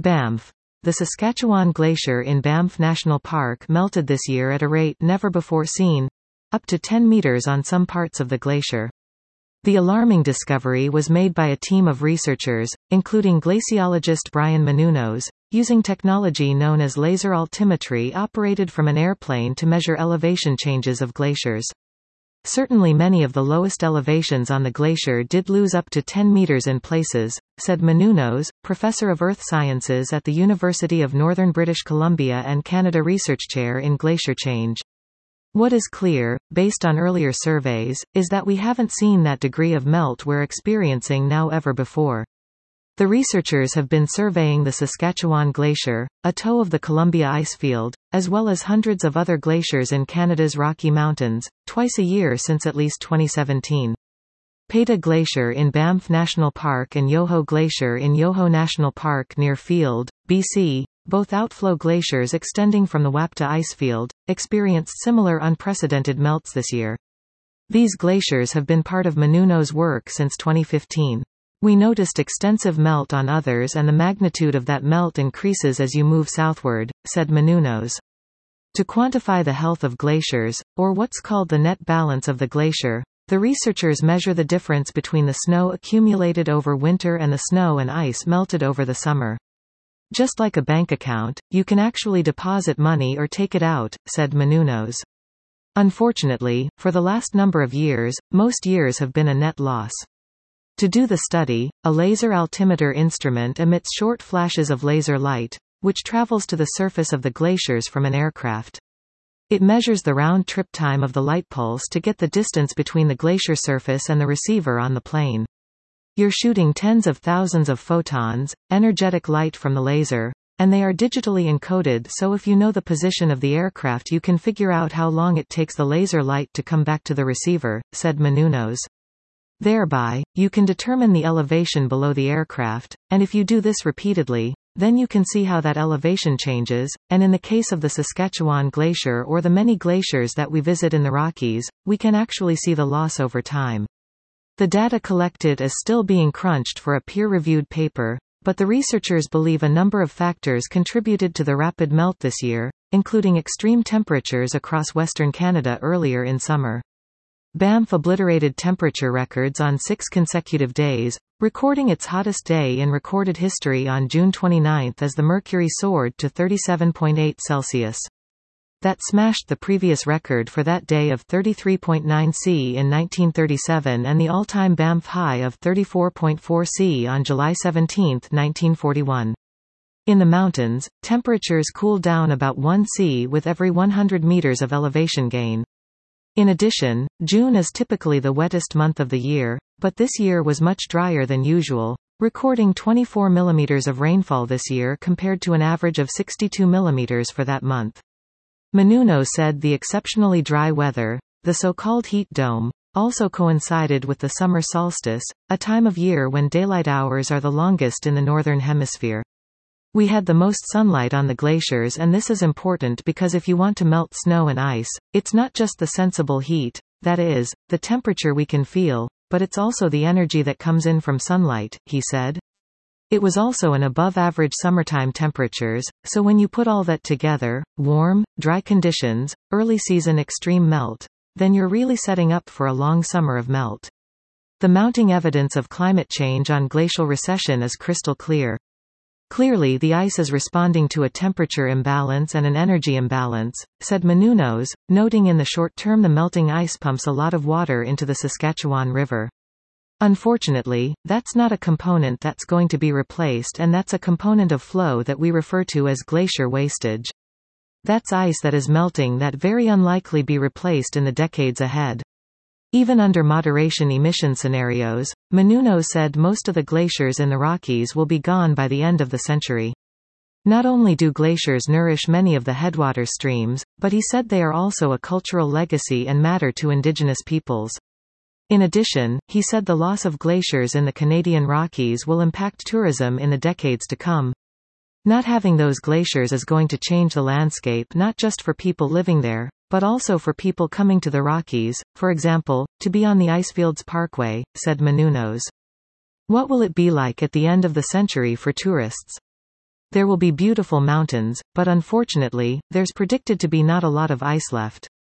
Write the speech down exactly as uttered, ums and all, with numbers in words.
Banff. The Saskatchewan Glacier in Banff National Park melted this year at a rate never before seen, up to ten meters on some parts of the glacier. The alarming discovery was made by a team of researchers, including glaciologist Brian Menounos, using technology known as laser altimetry operated from an airplane to measure elevation changes of glaciers. Certainly many of the lowest elevations on the glacier did lose up to ten meters in places, said Menounos, professor of earth sciences at the University of Northern British Columbia and Canada Research Chair in Glacier Change. What is clear, based on earlier surveys, is that we haven't seen that degree of melt we're experiencing now ever before. The researchers have been surveying the Saskatchewan Glacier, a toe of the Columbia Icefield, as well as hundreds of other glaciers in Canada's Rocky Mountains, twice a year since at least twenty seventeen. Peta Glacier in Banff National Park and Yoho Glacier in Yoho National Park near Field, B C, both outflow glaciers extending from the Wapta Icefield, experienced similar unprecedented melts this year. These glaciers have been part of Menounos' work since twenty fifteen. We noticed extensive melt on others and the magnitude of that melt increases as you move southward, said Menounos. To quantify the health of glaciers, or what's called the net balance of the glacier, the researchers measure the difference between the snow accumulated over winter and the snow and ice melted over the summer. Just like a bank account, you can actually deposit money or take it out, said Menounos. Unfortunately, for the last number of years, most years have been a net loss. To do the study, a laser altimeter instrument emits short flashes of laser light, which travels to the surface of the glaciers from an aircraft. It measures the round-trip time of the light pulse to get the distance between the glacier surface and the receiver on the plane. You're shooting tens of thousands of photons, energetic light from the laser, and they are digitally encoded, so if you know the position of the aircraft you can figure out how long it takes the laser light to come back to the receiver, said Menounos. Thereby, you can determine the elevation below the aircraft, and if you do this repeatedly, then you can see how that elevation changes, and in the case of the Saskatchewan Glacier or the many glaciers that we visit in the Rockies, we can actually see the loss over time. The data collected is still being crunched for a peer-reviewed paper, but the researchers believe a number of factors contributed to the rapid melt this year, including extreme temperatures across Western Canada earlier in summer. Banff obliterated temperature records on six consecutive days, recording its hottest day in recorded history on June twenty-ninth as the mercury soared to thirty-seven point eight Celsius. That smashed the previous record for that day of thirty-three point nine Celsius in nineteen thirty-seven and the all-time Banff high of thirty-four point four Celsius on July seventeenth, nineteen forty-one. In the mountains, temperatures cooled down about one Celsius with every one hundred meters of elevation gain. In addition, June is typically the wettest month of the year, but this year was much drier than usual, recording twenty-four millimeters of rainfall this year compared to an average of sixty-two millimeters for that month. Menounos said the exceptionally dry weather, the so-called heat dome, also coincided with the summer solstice, a time of year when daylight hours are the longest in the northern hemisphere. We had the most sunlight on the glaciers, and this is important because if you want to melt snow and ice, it's not just the sensible heat, that is, the temperature we can feel, but it's also the energy that comes in from sunlight, he said. It was also an above-average summertime temperatures, so when you put all that together, warm, dry conditions, early-season extreme melt, then you're really setting up for a long summer of melt. The mounting evidence of climate change on glacial recession is crystal clear. Clearly the ice is responding to a temperature imbalance and an energy imbalance, said Menounos, noting in the short term the melting ice pumps a lot of water into the Saskatchewan River. Unfortunately, that's not a component that's going to be replaced, and that's a component of flow that we refer to as glacier wastage. That's ice that is melting that very unlikely be replaced in the decades ahead. Even under moderation emission scenarios, Menounos said most of the glaciers in the Rockies will be gone by the end of the century. Not only do glaciers nourish many of the headwater streams, but he said they are also a cultural legacy and matter to Indigenous peoples. In addition, he said the loss of glaciers in the Canadian Rockies will impact tourism in the decades to come. Not having those glaciers is going to change the landscape not just for people living there, but also for people coming to the Rockies, for example, to be on the Icefields Parkway, said Menounos. What will it be like at the end of the century for tourists? There will be beautiful mountains, but unfortunately, there's predicted to be not a lot of ice left.